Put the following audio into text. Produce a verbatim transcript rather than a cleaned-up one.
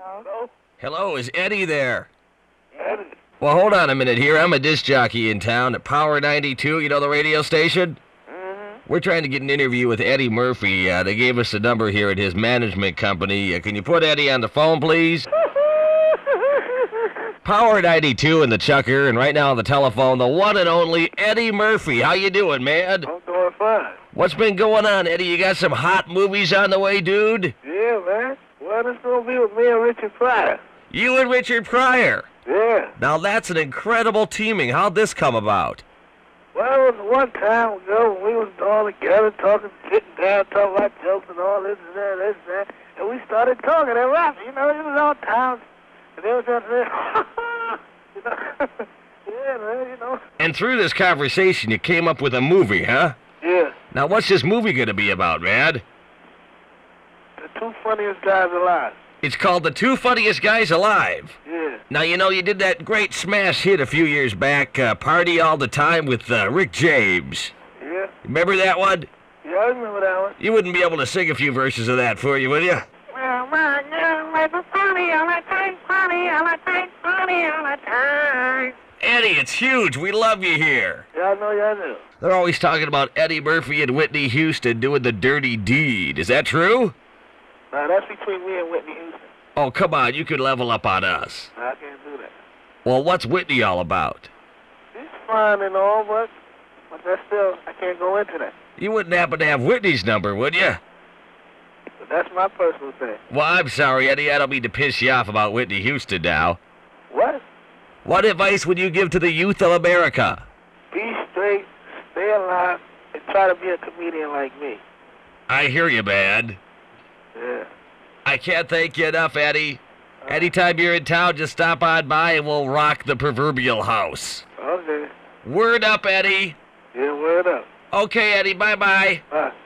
Hello? Hello, is Eddie there? Eddie? Well, hold on a minute here. I'm a disc jockey in town at Power ninety-two, you know the radio station? Mm-hmm. We're trying to get an interview with Eddie Murphy. Uh, they gave us a number here at his management company. Uh, can you put Eddie on the phone, please? Power ninety-two and the Chucker, and right now on the telephone, the one and only Eddie Murphy. How you doing, man? I'm doing fine. What's been going on, Eddie? You got some hot movies on the way, dude? Yeah, man. Well, it's going to be with me and Richard Pryor. You and Richard Pryor. Yeah. Now that's an incredible teaming. How'd this come about? Well, it was one time ago when we was all together talking, sitting down, talking about jokes and all this and that, this and that, and we started talking and rapping. You know, it was all towns, and they was just there, you know, yeah, man, you know. And through this conversation, you came up with a movie, huh? Yeah. Now what's this movie gonna be about, man? The two funniest guys alive. It's called The Two Funniest Guys Alive. Yeah. Now, you know, you did that great smash hit a few years back, uh, Party All the Time with uh, Rick James. Yeah. Remember that one? Yeah, I remember that one. You wouldn't be able to sing a few verses of that for you, would you? Well, my girl, like a party all the time, party all the time, party all the time. Eddie, it's huge. We love you here. Yeah, I know, yeah, I know. They're always talking about Eddie Murphy and Whitney Houston doing the dirty deed. Is that true? Nah, that's between me and Whitney Houston. Oh, come on. You could level up on us. Nah, I can't do that. Well, what's Whitney all about? She's fine and all, but, but that's still, I can't go into that. You wouldn't happen to have Whitney's number, would you? But that's my personal thing. Well, I'm sorry, Eddie. I don't mean to piss you off about Whitney Houston now. What? What advice would you give to the youth of America? Be straight, stay alive, and try to be a comedian like me. I hear you, man. Yeah. I can't thank you enough, Eddie. Anytime you're in town, just stop on by and we'll rock the proverbial house. Okay. Word up, Eddie. Yeah, word up. Okay, Eddie. Bye-bye. Bye.